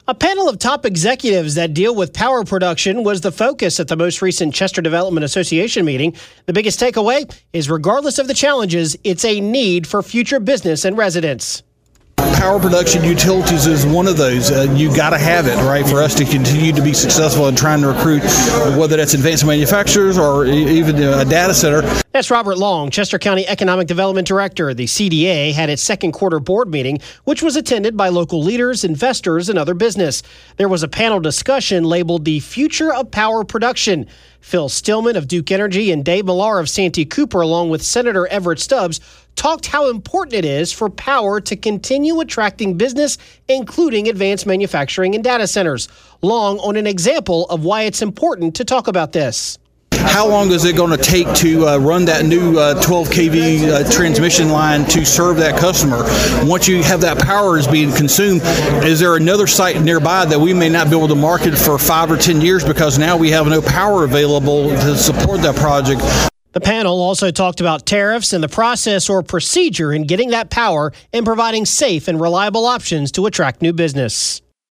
A panel of top executives that deal with power production was the focus at the most recent Chester Development Association meeting. The biggest takeaway is, regardless of the challenges, it's a need for future business and residents. Power production utilities is one of those. You got to have it, right, for us to continue to be successful in trying to recruit, whether that's advanced manufacturers or even a data center. That's Robert Long, Chester County Economic Development Director. The CDA had its second quarter board meeting, which was attended by local leaders, investors, and other business. There was a panel discussion labeled The Future of Power Production. Phil Stillman of Duke Energy and Dave Millar of Santee Cooper, along with Senator Everett Stubbs, talked how important it is for power to continue attracting business, including advanced manufacturing and data centers. Long on an example of why it's important to talk about this. How long is it going to take to run that new 12 kV transmission line to serve that customer? Once you have that power is being consumed, is there another site nearby that we may not be able to market for 5 or 10 years because now we have no power available to support that project? The panel also talked about tariffs and the process or procedure in getting that power and providing safe and reliable options to attract new business.